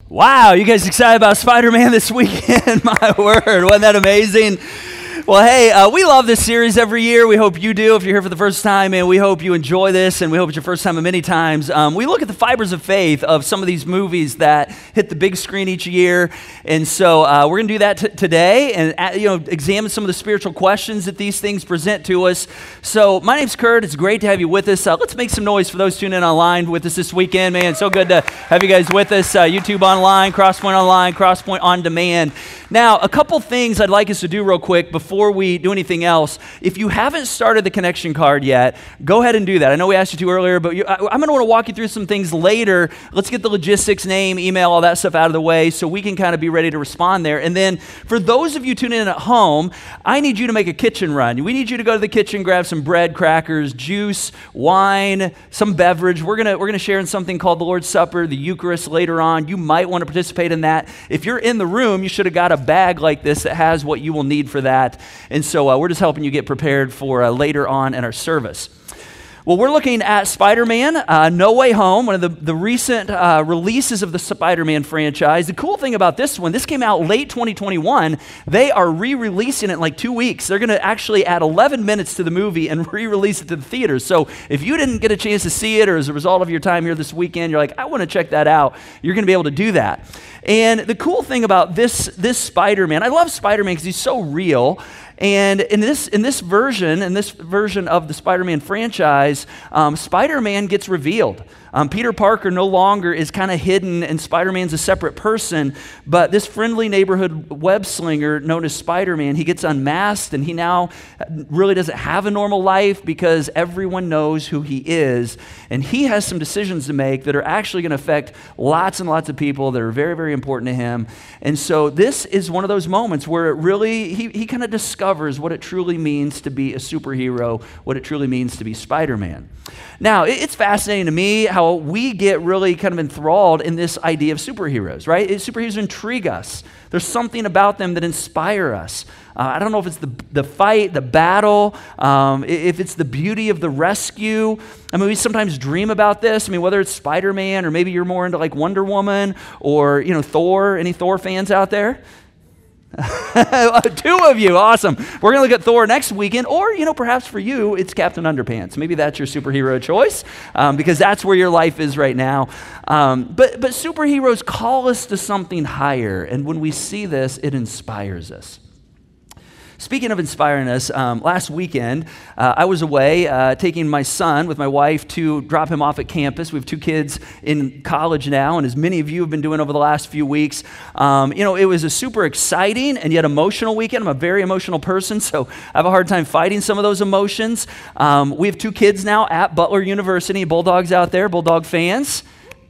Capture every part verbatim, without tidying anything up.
Wow, you guys excited about Spider-Man this weekend? My word, wasn't that amazing? Well, hey, uh, we love this series every year. We hope you do. If you're here for the first time, and we hope you enjoy this, and we hope it's your first time of many times. Um, we look at the fibers of faith of some of these movies that hit the big screen each year, and so uh, we're going to do that t- today, and uh, you know, examine some of the spiritual questions that these things present to us. So, my name's Kurt. It's great to have you with us. Uh, let's make some noise for those tuning in online with us this weekend, man. So good to have you guys with us. Uh, YouTube online, Crosspoint online, Crosspoint on demand. Now, a couple things I'd like us to do real quick before Before we do anything else. If you haven't started the connection card yet, go ahead and do that. I know we asked you to earlier, but you, I, I'm going to want to walk you through some things later. Let's get the logistics, name, email, all that stuff out of the way so we can kind of be ready to respond there. And then for those of you tuning in at home, I need you to make a kitchen run. We need you to go to the kitchen, grab some bread, crackers, juice, wine, some beverage. We're going to we're going to share in something called the Lord's Supper, the Eucharist later on. You might want to participate in that. If you're in the room, you should have got a bag like this that has what you will need for that. And so uh, we're just helping you get prepared for uh, later on in our service. Well, we're looking at Spider-Man, uh, No Way Home, one of the, the recent uh, releases of the Spider-Man franchise. The cool thing about this one, this came out late twenty twenty-one. They are re-releasing it in like two weeks. They're going to actually add eleven minutes to the movie and re-release it to the theaters. So if you didn't get a chance to see it, or as a result of your time here this weekend, you're like, I want to check that out, you're going to be able to do that. And the cool thing about this, this Spider-Man, I love Spider-Man because he's so real. And in this in this version, in this version of the Spider-Man franchise, um, Spider-Man gets revealed. Um, Peter Parker no longer is kind of hidden, and Spider-Man's a separate person, but this friendly neighborhood web slinger known as Spider-Man, he gets unmasked, and he now really doesn't have a normal life because everyone knows who he is, and he has some decisions to make that are actually going to affect lots and lots of people that are very, very important to him. And so this is one of those moments where it really, he, he kind of discovers what it truly means to be a superhero, what it truly means to be Spider-Man. Now, it's fascinating to me how we get really kind of enthralled in this idea of superheroes, right? Superheroes intrigue us. There's something about them that inspire us. Uh, I don't know if it's the the fight, the battle, um, if it's the beauty of the rescue. I mean, we sometimes dream about this. I mean, whether it's Spider-Man or maybe you're more into like Wonder Woman or, you know, Thor. Any Thor fans out there? Two of you, awesome. We're going to look at Thor next weekend, or, you know, perhaps for you, it's Captain Underpants. Maybe that's your superhero choice, um, because that's where your life is right now. Um, but, but superheroes call us to something higher, and when we see this, it inspires us. Speaking of inspiring us, um, last weekend, uh, I was away uh, taking my son with my wife to drop him off at campus. We have two kids in college now, and as many of you have been doing over the last few weeks, um, you know, it was a super exciting and yet emotional weekend. I'm a very emotional person, so I have a hard time fighting some of those emotions. Um, we have two kids now at Butler University, Bulldogs out there, Bulldog fans.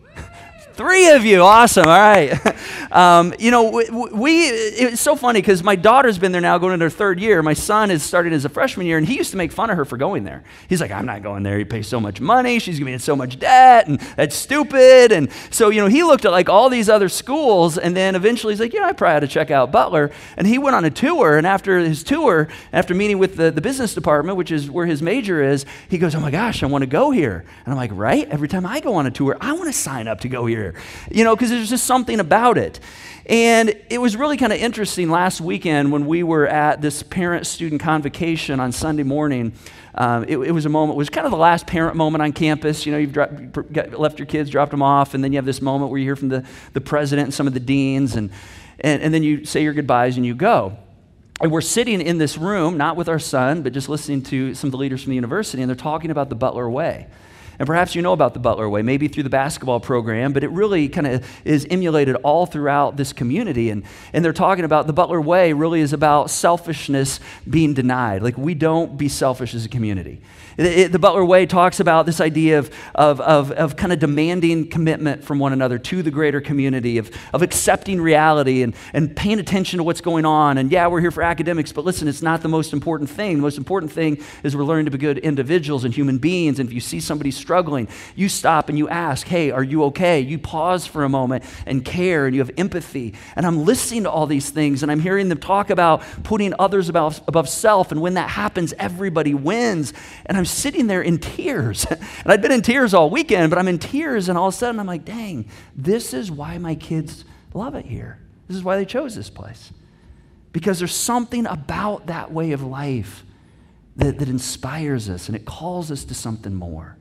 Three of you, awesome, all right. Um, you know, we, we, it's so funny because my daughter's been there now going into her third year. My son has started as a freshman year, and he used to make fun of her for going there. He's like, I'm not going there. You pay so much money. She's going to be in so much debt, and that's stupid. And so, you know, he looked at like all these other schools, and then eventually he's like, yeah, I probably ought to check out Butler. And he went on a tour, and after his tour, after meeting with the, the business department, which is where his major is, he goes, oh my gosh, I want to go here. And I'm like, right? Every time I go on a tour, I want to sign up to go here. You know, because there's just something about it. And it was really kind of interesting last weekend when we were at this parent-student convocation on Sunday morning. Um, it, it was a moment, it was kind of the last parent moment on campus. You know, you've dropped, got, left your kids, dropped them off, and then you have this moment where you hear from the, the president and some of the deans, and, and, and then you say your goodbyes and you go. And we're sitting in this room, not with our son, but just listening to some of the leaders from the university, and they're talking about the Butler Way. And perhaps you know about the Butler Way, maybe through the basketball program, but it really kind of is emulated all throughout this community. And, and they're talking about the Butler Way really is about selfishness being denied. Like, we don't be selfish as a community. It, it, the Butler Way talks about this idea of, of, of, of kind of demanding commitment from one another to the greater community, of, of accepting reality and, and paying attention to what's going on. And yeah, we're here for academics, but listen, it's not the most important thing. The most important thing is we're learning to be good individuals and human beings. And if you see somebody struggling, struggling, you stop and you ask, hey, are you okay? You pause for a moment and care, and you have empathy. And I'm listening to all these things, and I'm hearing them talk about putting others above, above self, and when that happens, everybody wins. And I'm sitting there in tears. And I'd been in tears all weekend, but I'm in tears, and all of a sudden I'm like, dang, this is why my kids love it here. This is why they chose this place. Because there's something about that way of life that, that inspires us, and it calls us to something more.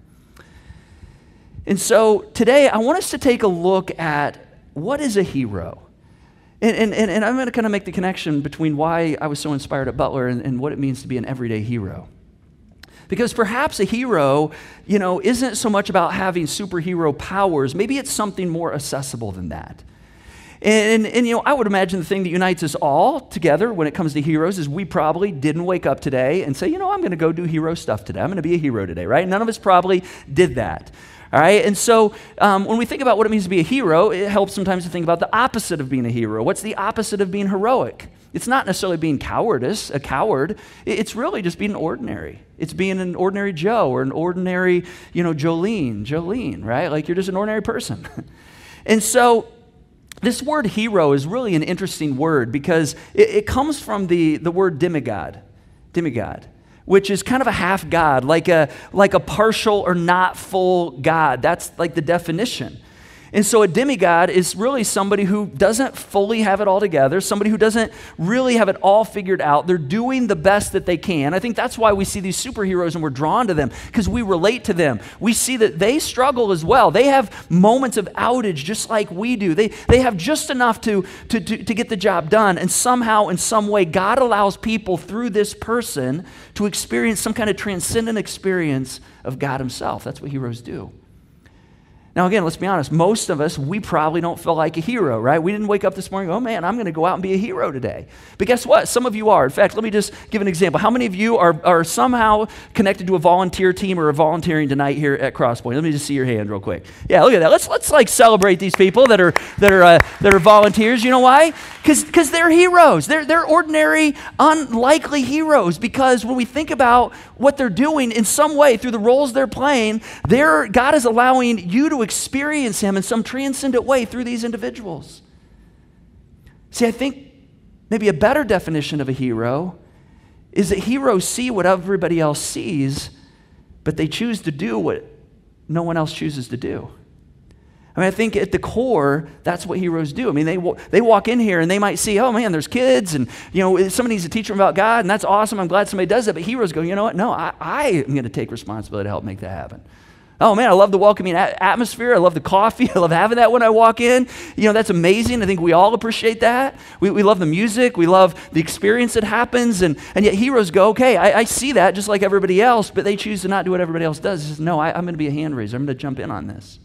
And so today I want us to take a look at what is a hero. And, and, and I'm going to kind of make the connection between why I was so inspired at Butler and, and what it means to be an everyday hero. Because perhaps a hero, you know, isn't so much about having superhero powers. Maybe it's something more accessible than that. And, and, and, you know, I would imagine the thing that unites us all together when it comes to heroes is we probably didn't wake up today and say, you know, I'm going to go do hero stuff today. I'm going to be a hero today, right? None of us probably did that, all right? And so um, when we think about what it means to be a hero, it helps sometimes to think about the opposite of being a hero. What's the opposite of being heroic? It's not necessarily being cowardice, a coward. It's really just being ordinary. It's being an ordinary Joe or an ordinary, you know, Jolene, Jolene, right? Like you're just an ordinary person. And so this word hero is really an interesting word because it, it comes from the, the word demigod, demigod, which is kind of a half god, like a, like a partial or not full god. That's like the definition. And so a demigod is really somebody who doesn't fully have it all together, somebody who doesn't really have it all figured out. They're doing the best that they can. I think that's why we see these superheroes and we're drawn to them, because we relate to them. We see that they struggle as well. They have moments of outage just like we do. They, they have just enough to, to, to, to get the job done. And somehow, in some way, God allows people through this person to experience some kind of transcendent experience of God himself. That's what heroes do. Now, again, let's be honest. Most of us, we probably don't feel like a hero, right? We didn't wake up this morning and go, oh, man, I'm going to go out and be a hero today. But guess what? Some of you are. In fact, let me just give an example. How many of you are, are somehow connected to a volunteer team or are volunteering tonight here at Crosspoint? Let me just see your hand real quick. Yeah, look at that. Let's, let's like, celebrate these people that are that are, uh, that are volunteers. You know why? Because they're heroes. They're, they're ordinary, unlikely heroes, because when we think about what they're doing in some way through the roles they're playing, they're, God is allowing you to experience him in some transcendent way through these individuals. See, I think maybe a better definition of a hero is that heroes see what everybody else sees, but they choose to do what no one else chooses to do. I mean, I think at the core, that's what heroes do. I mean, they they walk in here and they might see, oh man, there's kids, and you know, somebody needs to teach them about God, and that's awesome. I'm glad somebody does that. But heroes go, you know what? No, I, I am going to take responsibility to help make that happen. Oh man, I love the welcoming atmosphere. I love the coffee. I love having that when I walk in. You know, that's amazing. I think we all appreciate that. We, we love the music. We love the experience that happens. And, and yet heroes go, okay, I, I see that just like everybody else, but they choose to not do what everybody else does. They say, no, I, I'm going to be a hand raiser. I'm going to jump in on this.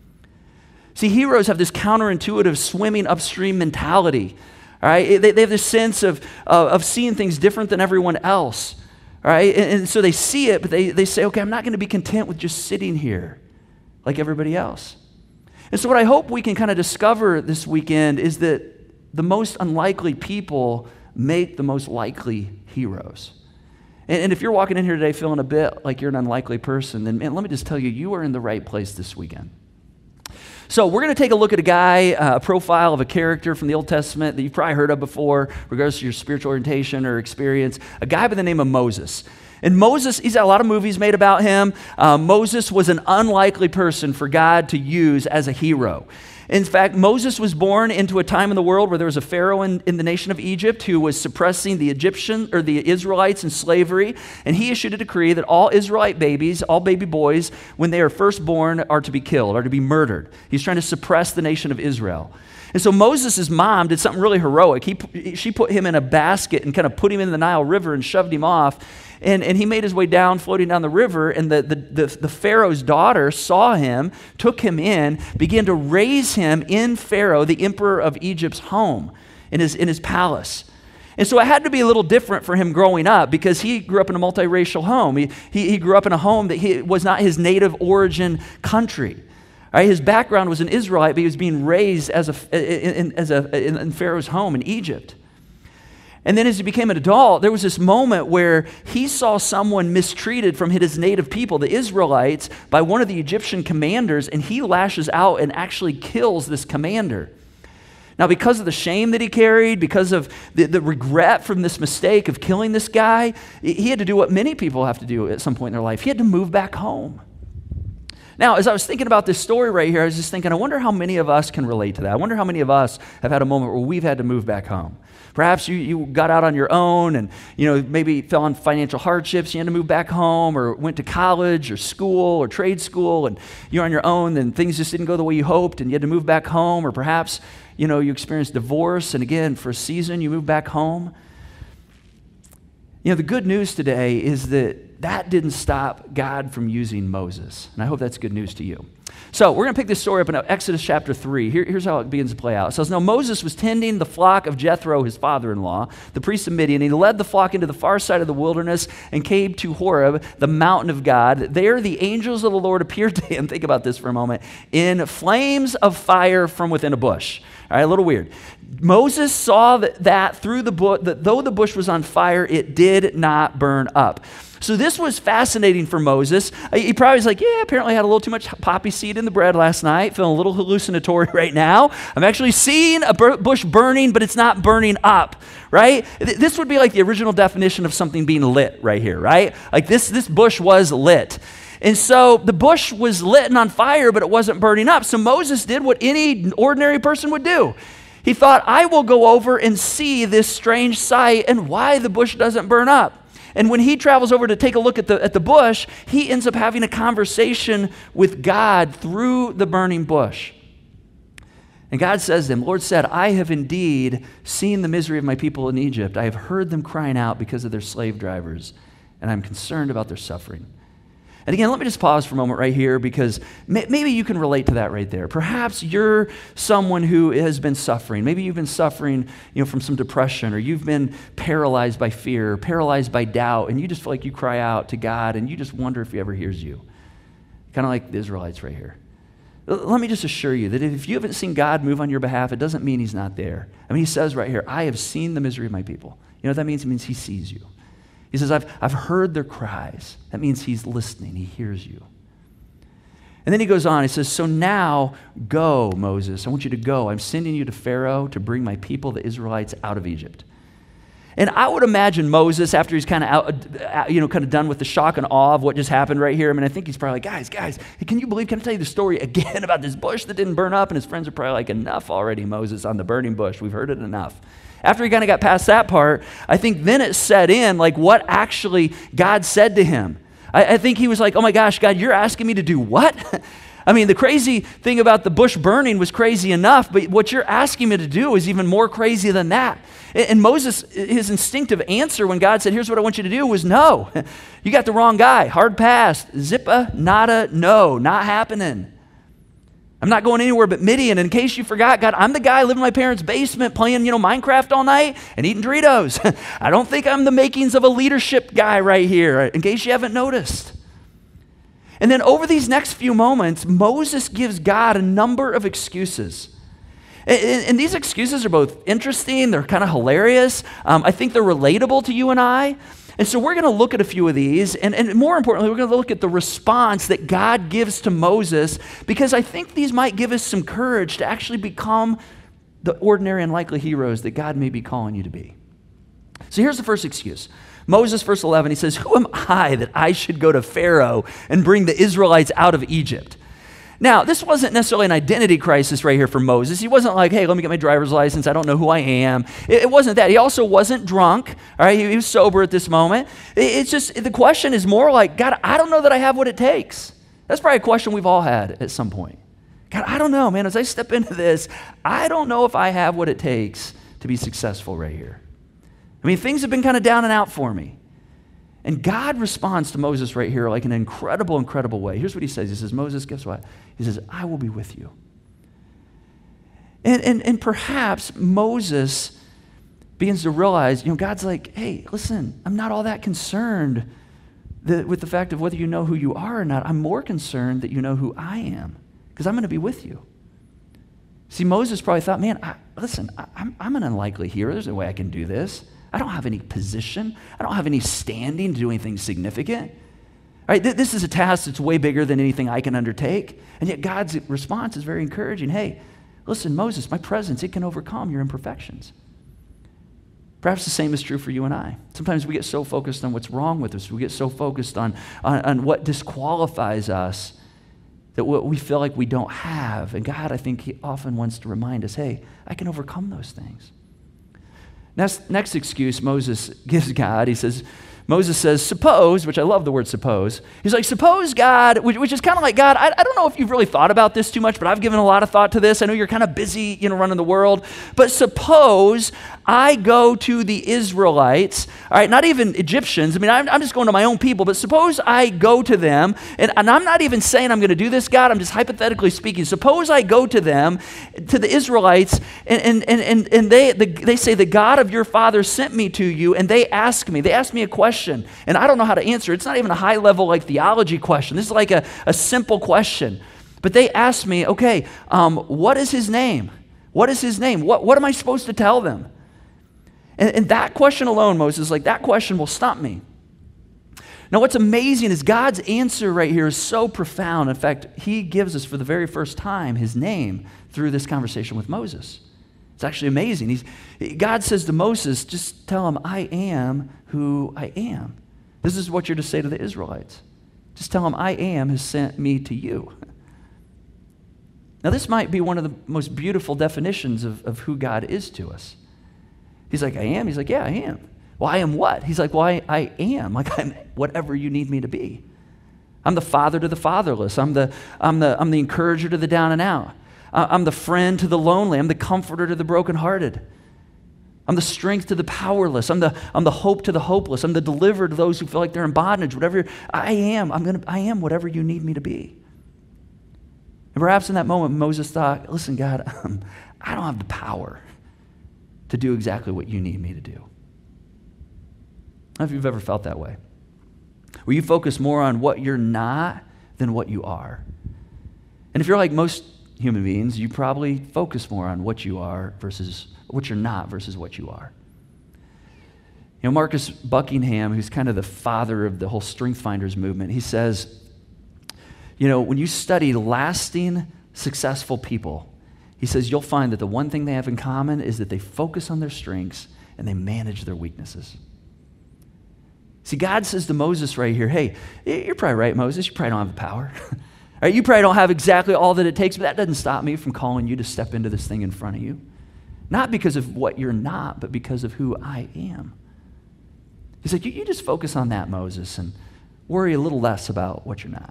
See, heroes have this counterintuitive swimming upstream mentality. All right, they, they have this sense of, uh, of seeing things different than everyone else. All right, and, and so they see it, but they, they say, okay, I'm not going to be content with just sitting here like everybody else. And so what I hope we can kind of discover this weekend is that the most unlikely people make the most likely heroes. And, and if you're walking in here today feeling a bit like you're an unlikely person, then man, let me just tell you, you are in the right place this weekend. So we're going to take a look at a guy, uh, a profile of a character from the Old Testament that you've probably heard of before, regardless of your spiritual orientation or experience, a guy by the name of Moses. And Moses, he's had a lot of movies made about him. Uh, Moses was an unlikely person for God to use as a hero. In fact, Moses was born into a time in the world where there was a pharaoh in, in the nation of Egypt who was suppressing the Egyptian or the Israelites in slavery, and he issued a decree that all Israelite babies, all baby boys, when they are first born, are to be killed, are to be murdered. He's trying to suppress the nation of Israel. And so Moses' mom did something really heroic. He, she put him in a basket and kind of put him in the Nile River and shoved him off. And, and he made his way down, floating down the river, and the, the, the, the Pharaoh's daughter saw him, took him in, began to raise him in Pharaoh, the emperor of Egypt's home, in his, in his palace. And so it had to be a little different for him growing up because he grew up in a multiracial home. He, he, he grew up in a home that he, was not his native origin country. Right? His background was an Israelite, but he was being raised as a, in, as a, in, in Pharaoh's home in Egypt. And then as he became an adult, there was this moment where he saw someone mistreated from his native people, the Israelites, by one of the Egyptian commanders, and he lashes out and actually kills this commander. Now, because of the shame that he carried, because of the, the regret from this mistake of killing this guy, he had to do what many people have to do at some point in their life. He had to move back home. Now, as I was thinking about this story right here, I was just thinking, I wonder how many of us can relate to that. I wonder how many of us have had a moment where we've had to move back home. Perhaps you, you got out on your own and, you know, maybe fell on financial hardships. You had to move back home, or went to college or school or trade school, and you're on your own and things just didn't go the way you hoped and you had to move back home. Or perhaps, you know, you experienced divorce and again, for a season, you moved back home. You know, the good news today is that that didn't stop God from using Moses. And I hope that's good news to you. So we're going to pick this story up in Exodus chapter three. Here, here's how it begins to play out. It says, now Moses was tending the flock of Jethro, his father-in-law, the priest of Midian. He led the flock into the far side of the wilderness and came to Horeb, the mountain of God. There the angels of the Lord appeared to him, think about this for a moment, in flames of fire from within a bush. All right, a little weird. Moses saw that, that through the bush, that though the bush was on fire, it did not burn up. So this was fascinating for Moses. He probably was like, yeah, apparently I had a little too much poppy seed in the bread last night, feeling a little hallucinatory right now. I'm actually seeing a bush burning, but it's not burning up, right? This would be like the original definition of something being lit right here, right? Like this, this bush was lit. And so the bush was lit and on fire, but it wasn't burning up. So Moses did what any ordinary person would do. He thought, I will go over and see this strange sight and why the bush doesn't burn up. And when he travels over to take a look at the, at the bush, he ends up having a conversation with God through the burning bush. And God says to him, Lord said, I have indeed seen the misery of my people in Egypt. I have heard them crying out because of their slave drivers, and I'm concerned about their suffering. And again, let me just pause for a moment right here, because may, maybe you can relate to that right there. Perhaps you're someone who has been suffering. Maybe you've been suffering, you know, from some depression, or you've been paralyzed by fear, paralyzed by doubt, and you just feel like you cry out to God, and you just wonder if he ever hears you. Kind of like the Israelites right here. Let me just assure you that if you haven't seen God move on your behalf, it doesn't mean he's not there. I mean, he says right here, I have seen the misery of my people. You know what that means? It means he sees you. He says, I've, I've heard their cries. That means he's listening. He hears you. And then he goes on. He says, so now go, Moses. I want you to go. I'm sending you to Pharaoh to bring my people, the Israelites, out of Egypt. And I would imagine Moses, after he's kind of out, you know, kind of done with the shock and awe of what just happened right here. I mean, I think he's probably like, guys, guys, can you believe, can I tell you the story again about this bush that didn't burn up? And his friends are probably like, enough already, Moses, on the burning bush. We've heard it enough. After he kind of got past that part, I think then it set in like what actually God said to him. I, I think he was like, oh my gosh, God, you're asking me to do what? I mean, the crazy thing about the bush burning was crazy enough, but what you're asking me to do is even more crazy than that. And, and Moses, his instinctive answer when God said, here's what I want you to do, was no. You got the wrong guy. Hard pass. Zippa, nada, no, not happening. I'm not going anywhere but Midian. And in case you forgot, God, I'm the guy living in my parents' basement playing, you know, Minecraft all night and eating Doritos. I don't think I'm the makings of a leadership guy right here, in case you haven't noticed. And then over these next few moments, Moses gives God a number of excuses. And, and these excuses are both interesting, they're kind of hilarious. Um, I think they're relatable to you and I. And so we're going to look at a few of these, and, and more importantly, we're going to look at the response that God gives to Moses, because I think these might give us some courage to actually become the ordinary and likely heroes that God may be calling you to be. So here's the first excuse. Moses, verse eleven, he says, who am I that I should go to Pharaoh and bring the Israelites out of Egypt? Now, this wasn't necessarily an identity crisis right here for Moses. He wasn't like, hey, let me get my driver's license. I don't know who I am. It, it wasn't that. He also wasn't drunk. All right, he, he was sober at this moment. It, it's just, the question is more like, God, I don't know that I have what it takes. That's probably a question we've all had at some point. God, I don't know, man. As I step into this, I don't know if I have what it takes to be successful right here. I mean, things have been kind of down and out for me. And God responds to Moses right here like an incredible, incredible way. Here's what he says. He says, Moses, guess what? He says, I will be with you. And, and, and perhaps Moses begins to realize, you know, God's like, hey, listen, I'm not all that concerned that, with the fact of whether you know who you are or not. I'm more concerned that you know who I am, because I'm going to be with you. See, Moses probably thought, man, I, listen, I, I'm, I'm an unlikely hero. There's no way I can do this. I don't have any position. I don't have any standing to do anything significant. All right, th- this is a task that's way bigger than anything I can undertake. And yet God's response is very encouraging. Hey, listen, Moses, my presence, it can overcome your imperfections. Perhaps the same is true for you and I. Sometimes we get so focused on what's wrong with us. We get so focused on, on, on what disqualifies us that what we feel like we don't have. And God, I think he often wants to remind us, hey, I can overcome those things. Next, next excuse Moses gives God, he says, Moses says, suppose, which I love the word suppose. He's like, suppose God, which, which is kind of like, God, I, I don't know if you've really thought about this too much, but I've given a lot of thought to this. I know you're kind of busy, you know, running the world. But suppose I go to the Israelites, all right, not even Egyptians. I mean, I'm, I'm just going to my own people, but suppose I go to them, and, and I'm not even saying I'm going to do this, God. I'm just hypothetically speaking. Suppose I go to them, to the Israelites, and, and, and, and, and they, the, they say, the God of your father sent me to you, and they ask me, they ask me a question. And I don't know how to answer. It's not even a high level like theology question. This is like a, a simple question. But they asked me, okay, um, what is his name? What is his name? What, what am I supposed to tell them? And, and that question alone, Moses, like that question will stump me. Now what's amazing is God's answer right here is so profound. In fact, he gives us for the very first time his name through this conversation with Moses. It's actually amazing. He's, God says to Moses, just tell him, I am who I am. This is what you're to say to the Israelites. Just tell him, I am has sent me to you. Now, this might be one of the most beautiful definitions of, of who God is to us. He's like, I am? He's like, yeah, I am. Well, I am what? He's like, well, I, I am. Like, I'm whatever you need me to be. I'm the father to the fatherless. I'm the, I'm the, I'm the encourager to the down and out. I'm the friend to the lonely. I'm the comforter to the brokenhearted. I'm the strength to the powerless. I'm the, I'm the hope to the hopeless. I'm the deliverer to those who feel like they're in bondage. Whatever I am, I'm gonna, I am whatever you need me to be. And perhaps in that moment, Moses thought, listen, God, um, I don't have the power to do exactly what you need me to do. I don't know if you've ever felt that way, where you focus more on what you're not than what you are. And if you're like most human beings, you probably focus more on what you are versus what you're not versus what you are. You know, Marcus Buckingham, who's kind of the father of the whole Strength Finders movement, he says, you know, when you study lasting, successful people, he says you'll find that the one thing they have in common is that they focus on their strengths and they manage their weaknesses. See, God says to Moses right here, hey, you're probably right, Moses, you probably don't have the power. Right, you probably don't have exactly all that it takes, but that doesn't stop me from calling you to step into this thing in front of you. Not because of what you're not, but because of who I am. He's like, you, you just focus on that, Moses, and worry a little less about what you're not.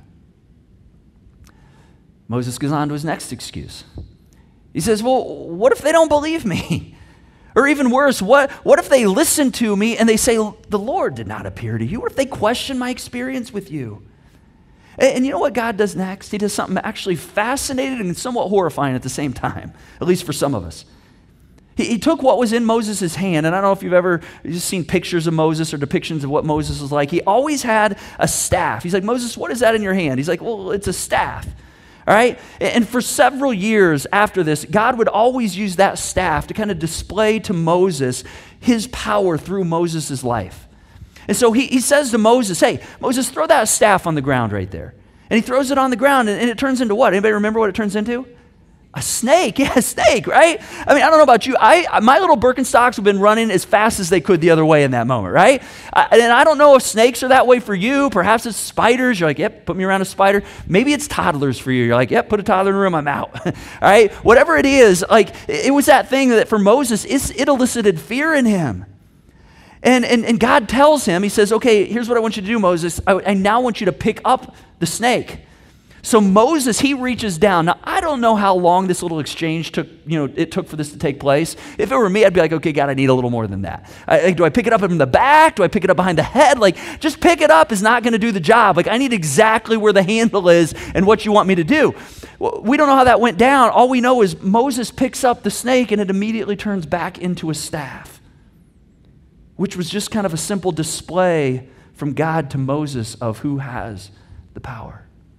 Moses goes on to his next excuse. He says, well, what if they don't believe me? Or even worse, what, what if they listen to me and they say, the Lord did not appear to you? What if they question my experience with you? And you know what God does next? He does something actually fascinating and somewhat horrifying at the same time, at least for some of us. He, he took what was in Moses' hand, and I don't know if you've ever just seen pictures of Moses or depictions of what Moses was like. He always had a staff. He's like, Moses, what is that in your hand? He's like, well, it's a staff. All right? And for several years after this, God would always use that staff to kind of display to Moses his power through Moses' life. And so he, he says to Moses, hey, Moses, throw that staff on the ground right there. And he throws it on the ground, and, and it turns into what? Anybody remember what it turns into? A snake. Yeah, a snake, right? I mean, I don't know about you. I My little Birkenstocks have been running as fast as they could the other way in that moment, right? I, and I don't know if snakes are that way for you. Perhaps it's spiders. You're like, yep, put me around a spider. Maybe it's toddlers for you. You're like, yep, put a toddler in the room, I'm out. All right? Whatever it is, like, it was that thing that for Moses, it elicited fear in him. And, and, and God tells him, he says, okay, here's what I want you to do, Moses. I, I now want you to pick up the snake. So Moses, he reaches down. Now, I don't know how long this little exchange took, you know, it took for this to take place. If it were me, I'd be like, okay, God, I need a little more than that. I, like, do I pick it up in the back? Do I pick it up behind the head? Like, just pick it up is not going to do the job. Like, I need exactly where the handle is and what you want me to do. Well, we don't know how that went down. All we know is Moses picks up the snake and it immediately turns back into a staff, which was just kind of a simple display from God to Moses of who has the power.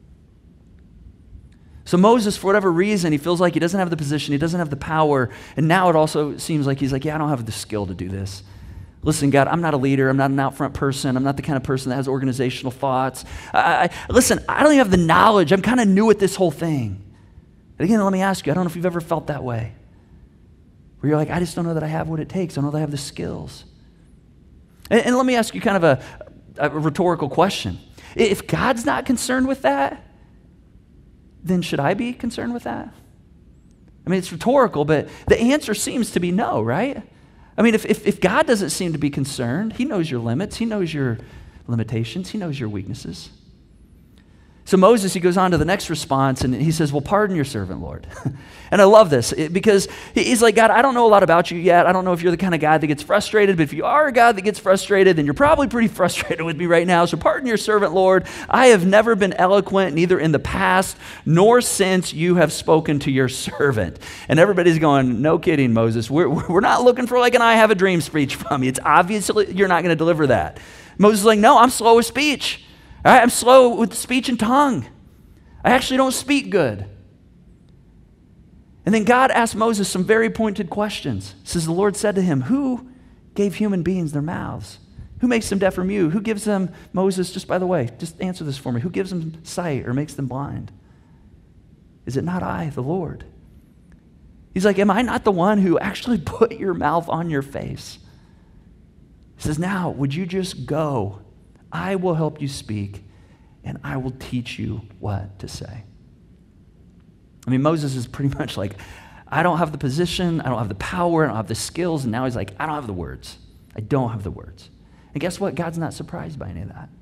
So Moses, for whatever reason, he feels like he doesn't have the position, he doesn't have the power, and now it also seems like he's like, yeah, I don't have the skill to do this. Listen, God, I'm not a leader. I'm not an out front person. I'm not the kind of person that has organizational thoughts. I, I, listen, I don't even have the knowledge. I'm kind of new at this whole thing. And again, let me ask you, I don't know if you've ever felt that way, where you're like, I just don't know that I have what it takes. I don't know that I have the skills. And, and let me ask you kind of a, a rhetorical question. If God's not concerned with that, then should I be concerned with that? I mean, it's rhetorical, but the answer seems to be no, right? I mean, if, if, if God doesn't seem to be concerned, he knows your limits, he knows your limitations, he knows your weaknesses. So Moses, he goes on to the next response, and he says, well, pardon your servant, Lord. And I love this, because he's like, God, I don't know a lot about you yet. I don't know if you're the kind of God that gets frustrated, but if you are a God that gets frustrated, then you're probably pretty frustrated with me right now. So pardon your servant, Lord. I have never been eloquent, neither in the past nor since you have spoken to your servant. And everybody's going, no kidding, Moses. We're, we're not looking for like an I have a dream speech from you. It's obviously you're not going to deliver that. Moses is like, no, I'm slow with speech. All right, I'm slow with speech and tongue. I actually don't speak good. And then God asked Moses some very pointed questions. It says, the Lord said to him, who gave human beings their mouths? Who makes them deaf or mute? Who gives them, Moses, just by the way, just answer this for me. Who gives them sight or makes them blind? Is it not I, the Lord? He's like, am I not the one who actually put your mouth on your face? He says, now, would you just go? I will help you speak, and I will teach you what to say. I mean, Moses is pretty much like, I don't have the position, I don't have the power, I don't have the skills, and now he's like, I don't have the words. I don't have the words. And guess what? God's not surprised by any of that.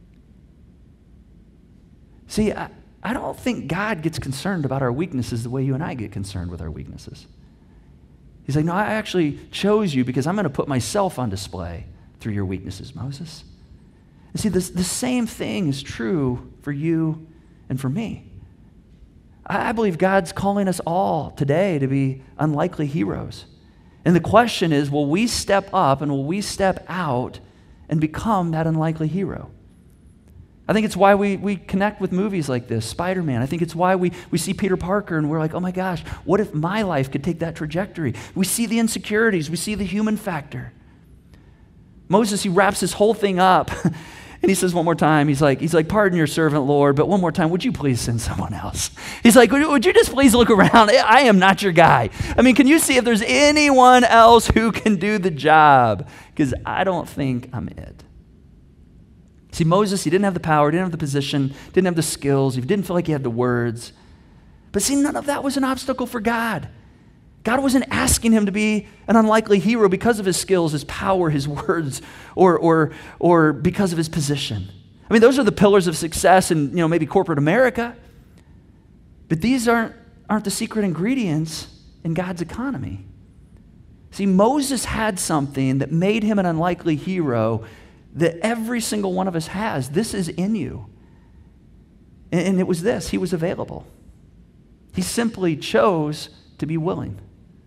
See, I, I don't think God gets concerned about our weaknesses the way you and I get concerned with our weaknesses. He's like, no, I actually chose you because I'm going to put myself on display through your weaknesses, Moses. And see, this, the same thing is true for you and for me. I, I believe God's calling us all today to be unlikely heroes. And the question is, will we step up and will we step out and become that unlikely hero? I think it's why we, we connect with movies like this, Spider-Man. I think it's why we, we see Peter Parker and we're like, oh my gosh, what if my life could take that trajectory? We see the insecurities, we see the human factor. Moses, he wraps this whole thing up and he says one more time, he's like, he's like, pardon your servant, Lord, but one more time, would you please send someone else? He's like, would, would you just please look around? I am not your guy. I mean, can you see if there's anyone else who can do the job? Because I don't think I'm it. See, Moses, he didn't have the power, didn't have the position, didn't have the skills, he didn't feel like he had the words. But see, none of that was an obstacle for God. God wasn't asking him to be an unlikely hero because of his skills, his power, his words, or, or, or because of his position. I mean, those are the pillars of success in, you know, maybe corporate America. But these aren't, aren't the secret ingredients in God's economy. See, Moses had something that made him an unlikely hero that every single one of us has. This is in you. And, and it was this, he was available. He simply chose to be willing.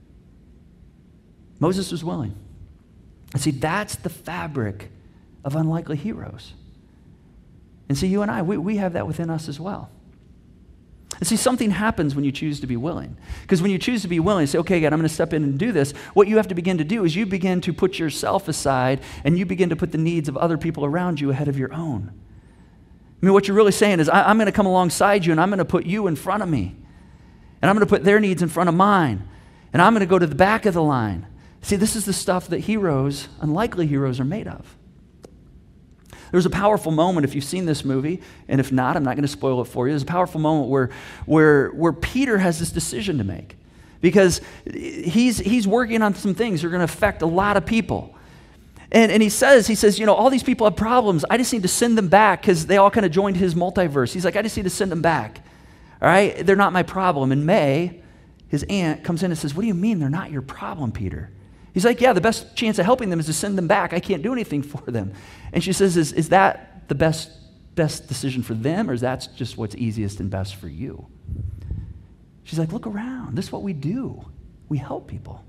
Moses was willing. And see, that's the fabric of unlikely heroes. And see, you and I, we, we have that within us as well. And see, something happens when you choose to be willing. Because when you choose to be willing, you say, okay, God, I'm going to step in and do this. What you have to begin to do is you begin to put yourself aside and you begin to put the needs of other people around you ahead of your own. I mean, what you're really saying is, I, I'm going to come alongside you and I'm going to put you in front of me. And I'm going to put their needs in front of mine. And I'm going to go to the back of the line. See, this is the stuff that heroes, unlikely heroes, are made of. There's a powerful moment, if you've seen this movie, and if not, I'm not going to spoil it for you. There's a powerful moment where, where, where Peter has this decision to make because he's, he's working on some things that are going to affect a lot of people. And, and he says, he says, you know, all these people have problems. I just need to send them back because they all kind of joined his multiverse. He's like, I just need to send them back. All right? They're not my problem. And May, his aunt, comes in and says, what do you mean they're not your problem, Peter? He's like, yeah, the best chance of helping them is to send them back. I can't do anything for them. And she says, is, is that the best, best decision for them, or is that just what's easiest and best for you? She's like, look around. This is what we do. We help people.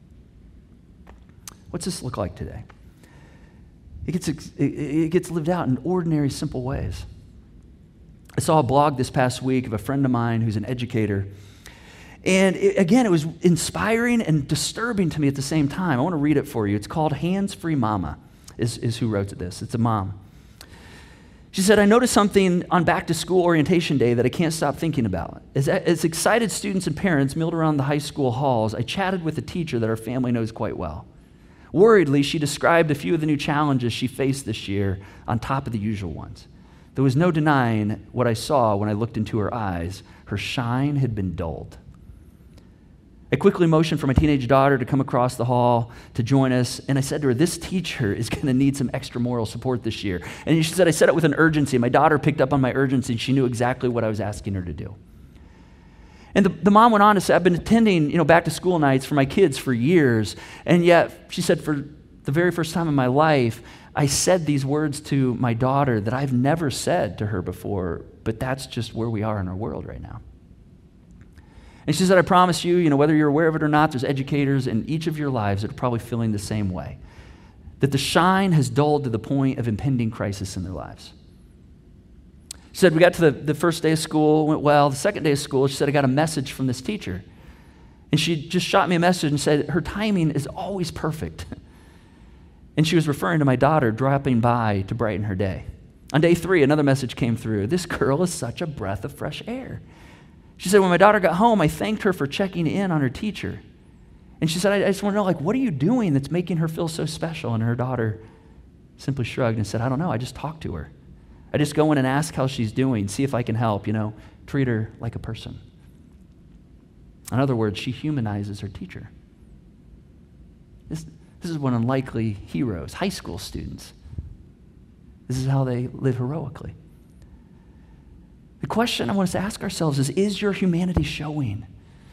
What's this look like today? It gets, it gets lived out in ordinary, simple ways. I saw a blog this past week of a friend of mine who's an educator. And it, again, it was inspiring and disturbing to me at the same time. I want to read it for you. It's called Hands Free Mama, is, is who wrote this. It's a mom. She said, I noticed something on back to school orientation day that I can't stop thinking about. As, as excited students and parents milled around the high school halls, I chatted with a teacher that our family knows quite well. Worriedly, she described a few of the new challenges she faced this year on top of the usual ones. There was no denying what I saw when I looked into her eyes. Her shine had been dulled. I quickly motioned for my teenage daughter to come across the hall to join us, and I said to her, this teacher is going to need some extra moral support this year. And she said, I said it with an urgency. My daughter picked up on my urgency, and she knew exactly what I was asking her to do. And the, the mom went on to say, I've been attending, you know, back to school nights for my kids for years, and yet, she said, for the very first time in my life, I said these words to my daughter that I've never said to her before, but that's just where we are in our world right now. And she said, I promise you, you know, whether you're aware of it or not, there's educators in each of your lives that are probably feeling the same way, that the shine has dulled to the point of impending crisis in their lives. She said, we got to the, the first day of school, went well. The second day of school, she said, I got a message from this teacher. And she just shot me a message and said, her timing is always perfect. And she was referring to my daughter dropping by to brighten her day. On day three, another message came through. This girl is such a breath of fresh air. She said, when my daughter got home, I thanked her for checking in on her teacher. And she said, I, I just want to know, like, what are you doing that's making her feel so special? And her daughter simply shrugged and said, I don't know, I just talk to her. I just go in and ask how she's doing, see if I can help, you know, treat her like a person. In other words, she humanizes her teacher. This, this is what unlikely heroes, high school students, this is how they live heroically. The question I want us to ask ourselves is, is your humanity showing?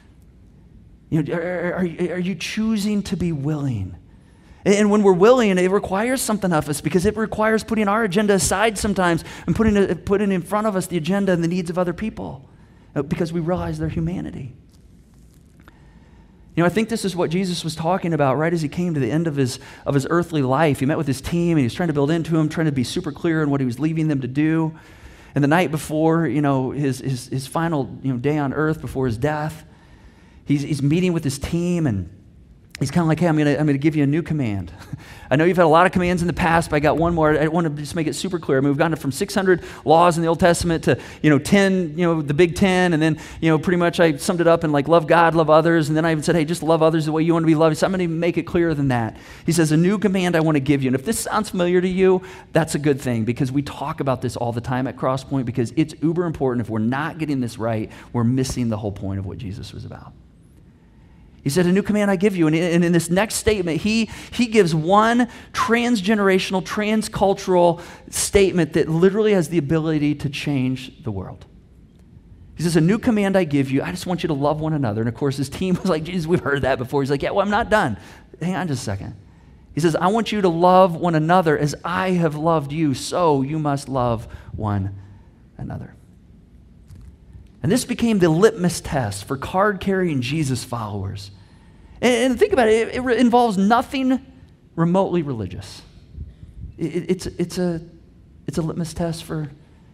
You know, are, are, are you choosing to be willing? And when we're willing, it requires something of us because it requires putting our agenda aside sometimes and putting, it, putting in front of us the agenda and the needs of other people because we realize their humanity. You know, I think this is what Jesus was talking about right as he came to the end of his, of his earthly life. He met with his team and he was trying to build into them, trying to be super clear on what he was leaving them to do. And the night before, you know, his, his, his final you know, day on earth before his death, he's, he's meeting with his team and he's kind of like, hey, I'm going to I'm gonna give you a new command. I know you've had a lot of commands in the past, but I got one more. I want to just make it super clear. I mean, we've gone from six hundred laws in the Old Testament to, you know, ten, you know, the big ten. And then, you know, pretty much I summed it up in like love God, love others. And then I even said, hey, just love others the way you want to be loved. So I'm going to make it clearer than that. He says, a new command I want to give you. And if this sounds familiar to you, that's a good thing because we talk about this all the time at Crosspoint because it's uber important. If we're not getting this right, we're missing the whole point of what Jesus was about. He said, a new command I give you. And in this next statement, he, he gives one transgenerational, transcultural statement that literally has the ability to change the world. He says, a new command I give you. I just want you to love one another. And of course, his team was like, Jesus, we've heard that before. He's like, yeah, well, I'm not done. Hang on just a second. He says, I want you to love one another as I have loved you, so you must love one another. And this became the litmus test for card-carrying Jesus followers. And, and think about it, it, it involves nothing remotely religious. It, it's, it's, a, it's a litmus test for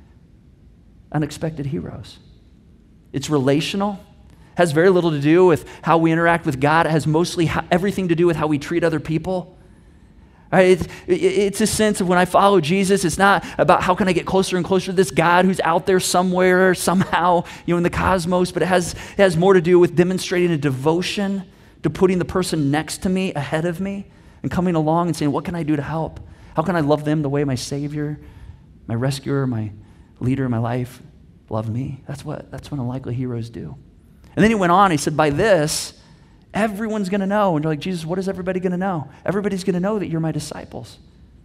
unexpected heroes. It's relational, has very little to do with how we interact with God. It has mostly how, everything to do with how we treat other people. Right? It's, it's a sense of when I follow Jesus, it's not about how can I get closer and closer to this God who's out there somewhere, somehow, you know, in the cosmos, but it has, it has more to do with demonstrating a devotion to putting the person next to me ahead of me and coming along and saying, what can I do to help? How can I love them the way my Savior, my rescuer, my leader in my life love me? That's what, that's what unlikely heroes do. And then he went on, he said, by this, everyone's going to know. And you're like, Jesus, what is everybody going to know? Everybody's going to know that you're my disciples.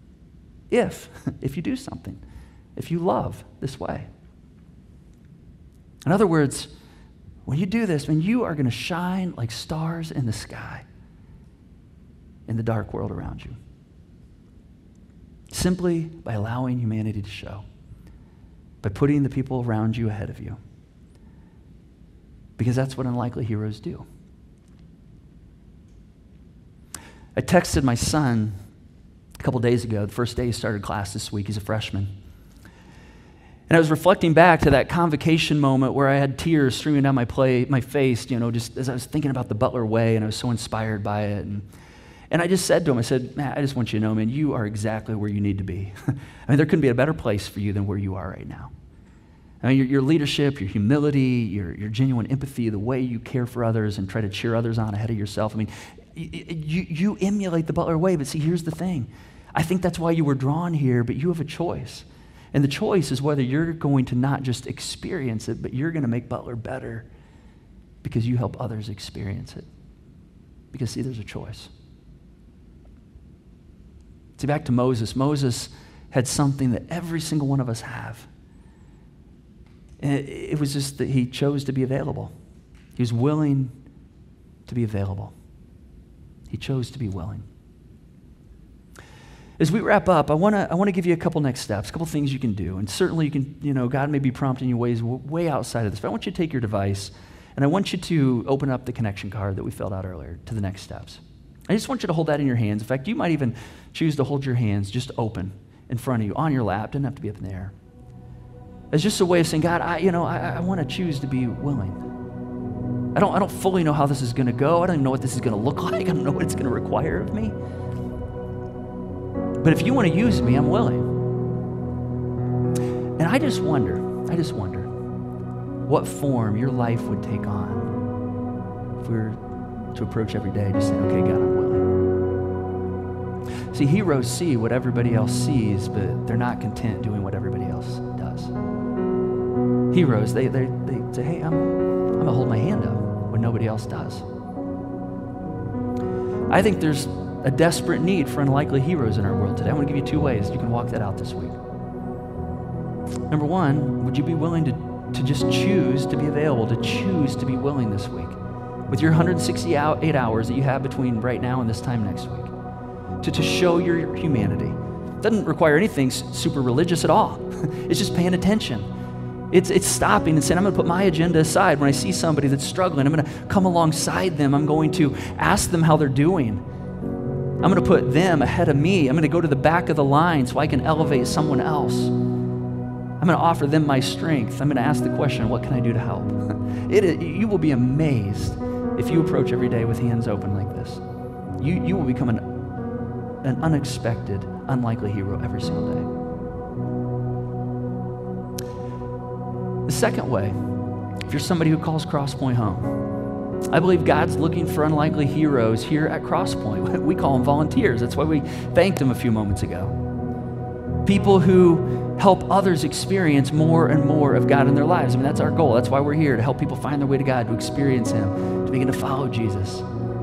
If, if you do something, if you love this way. In other words, when you do this, when you are going to shine like stars in the sky in the dark world around you. Simply by allowing humanity to show. By putting the people around you ahead of you. Because that's what unlikely heroes do. I texted my son a couple days ago, the first day he started class this week. He's a freshman. And I was reflecting back to that convocation moment where I had tears streaming down my play, my face, you know, just as I was thinking about the Butler Way, and I was so inspired by it. And, and I just said to him, I said, man, I just want you to know, man, you are exactly where you need to be. I mean, there couldn't be a better place for you than where you are right now. I mean, your, your leadership, your humility, your, your genuine empathy, the way you care for others and try to cheer others on ahead of yourself. I mean, you, you emulate the Butler Way, but see, here's the thing. I think that's why you were drawn here, but you have a choice. And the choice is whether you're going to not just experience it, but you're going to make Butler better because you help others experience it. Because, see, there's a choice. See, back to Moses. Moses had something that every single one of us have. And it, it was just that he chose to be available. He was willing to be available. He chose to be willing. As we wrap up, I want to I want to give you a couple next steps, a couple things you can do. And certainly you can, you know, God may be prompting you ways way outside of this. But I want you to take your device and I want you to open up the connection card that we filled out earlier to the next steps. I just want you to hold that in your hands. In fact, you might even choose to hold your hands just open in front of you, on your lap. Doesn't have to be up in the air. It's just a way of saying, God, I, you know, I, I want to choose to be willing. I don't, I don't fully know how this is going to go. I don't even know what this is going to look like. I don't know what it's going to require of me. But if you want to use me, I'm willing. And I just wonder, I just wonder what form your life would take on if we were to approach every day just saying, okay, God, I'm willing. See, heroes see what everybody else sees, but they're not content doing what everybody else does. Heroes, they, they, they say, hey, I'm, I'm going to hold my hand up when nobody else does. I think there's a desperate need for unlikely heroes in our world today. I want to give you two ways you can walk that out this week. Number one, would you be willing to, to just choose to be available, to choose to be willing this week with your one hundred sixty-eight hours that you have between right now and this time next week to, to show your humanity? It doesn't require anything super religious at all. It's just paying attention. It's, it's stopping and saying, I'm going to put my agenda aside when I see somebody that's struggling. I'm going to come alongside them. I'm going to ask them how they're doing. I'm going to put them ahead of me. I'm going to go to the back of the line so I can elevate someone else. I'm going to offer them my strength. I'm going to ask the question, what can I do to help? It is, you will be amazed if you approach every day with hands open like this. You, you will become an, an unexpected, unlikely hero every single day. The second way, if you're somebody who calls Crosspoint home, I believe God's looking for unlikely heroes here at Crosspoint. We call them volunteers. That's why we thanked them a few moments ago. People who help others experience more and more of God in their lives. I mean, that's our goal. That's why we're here, to help people find their way to God, to experience Him, to begin to follow Jesus.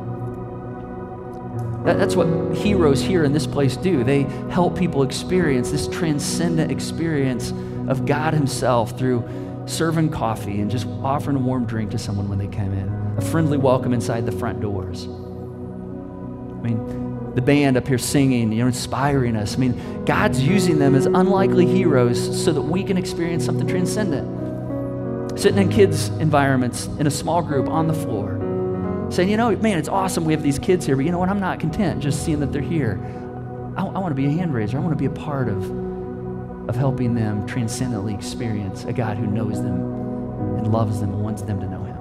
That, that's what heroes here in this place do. They help people experience this transcendent experience of God Himself through serving coffee and just offering a warm drink to someone when they come in, a friendly welcome inside the front doors. I mean, the band up here singing, you know, inspiring us. I mean, God's using them as unlikely heroes so that we can experience something transcendent. Sitting in kids' environments in a small group on the floor, saying, you know, man, it's awesome we have these kids here, but you know what, I'm not content just seeing that they're here. I, I want to be a hand raiser. I want to be a part of of helping them transcendently experience a God who knows them and loves them and wants them to know Him.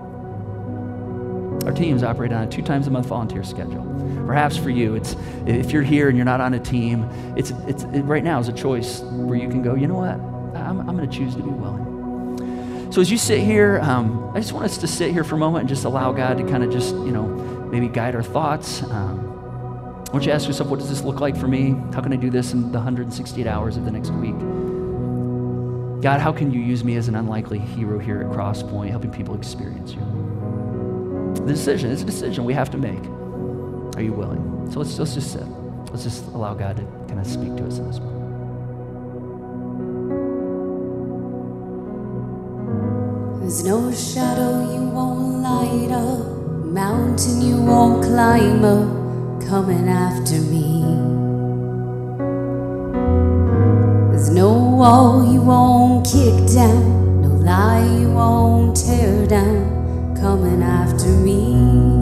Our teams operate on a two times a month volunteer schedule. Perhaps for you, it's if you're here and you're not on a team, it's it's it, right now is a choice where you can go, you know what, I'm, I'm going to choose to be willing. So as you sit here, um, I just want us to sit here for a moment and just allow God to kind of just, you know, maybe guide our thoughts. Um, I want you to ask yourself, what does this look like for me? How can I do this in the one hundred sixty-eight hours of the next week? God, how can you use me as an unlikely hero here at Crosspoint, helping people experience you? The decision, it's a decision we have to make. Are you willing? So let's, let's just sit. Let's just allow God to kind of speak to us in this moment. There's no shadow you won't light up, mountain you won't climb up, coming after me. There's no wall you won't kick down, no lie you won't tear down, coming after me.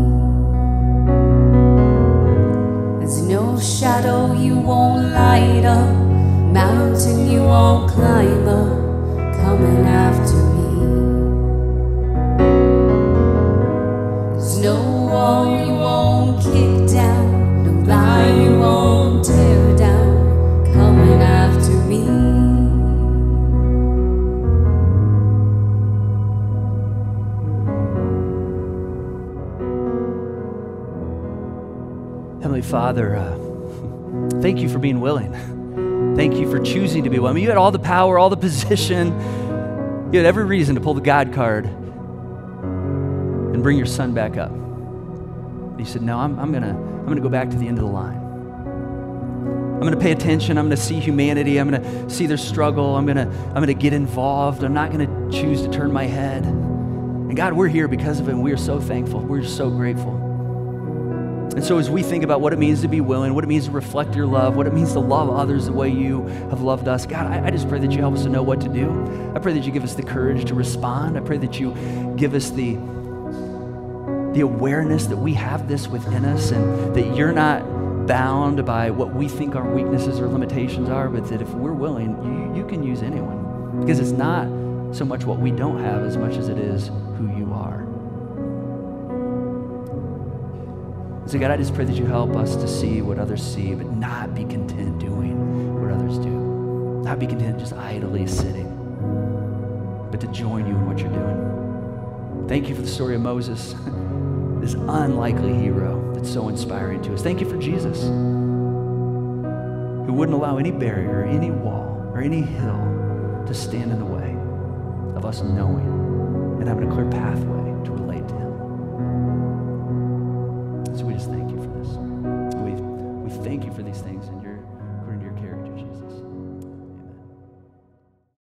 There's no shadow you won't light up, mountain you won't climb up, Heavenly Father, uh, thank you for being willing. Thank you for choosing to be willing. I mean, you had all the power, all the position. You had every reason to pull the God card and bring your son back up. He said, no, I'm, I'm gonna, I'm gonna go back to the end of the line. I'm gonna pay attention. I'm gonna see humanity. I'm gonna see their struggle. I'm gonna, I'm gonna get involved. I'm not gonna choose to turn my head. And God, we're here because of it, and we are so thankful. We're so grateful. And so as we think about what it means to be willing, what it means to reflect your love, what it means to love others the way you have loved us, God, I, I just pray that you help us to know what to do. I pray that you give us the courage to respond. I pray that you give us the, the awareness that we have this within us and that you're not bound by what we think our weaknesses or limitations are, but that if we're willing, you, you can use anyone. Because it's not so much what we don't have as much as it is who you are. So God, I just pray that you help us to see what others see, but not be content doing what others do. Not be content just idly sitting, but to join you in what you're doing. Thank you for the story of Moses, this unlikely hero that's so inspiring to us. Thank you for Jesus, who wouldn't allow any barrier, any wall, or any hill to stand in the way of us knowing and having a clear pathway to relate to him. So we just thank you for this. We, we thank you for these things in your